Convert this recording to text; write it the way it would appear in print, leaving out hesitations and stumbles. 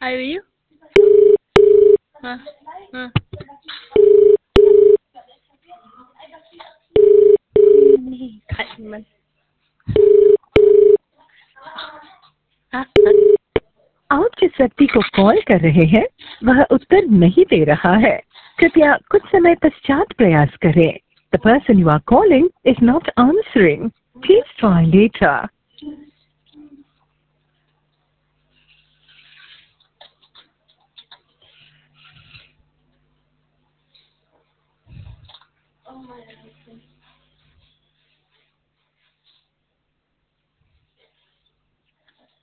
Are you? Uh, uh. आप जिस व्यक्ति को कॉल कर रहे हैं वह उत्तर नहीं दे रहा है। कृपया कुछ समय पश्चात प्रयास करें। The person you are calling is not answering. Please try later.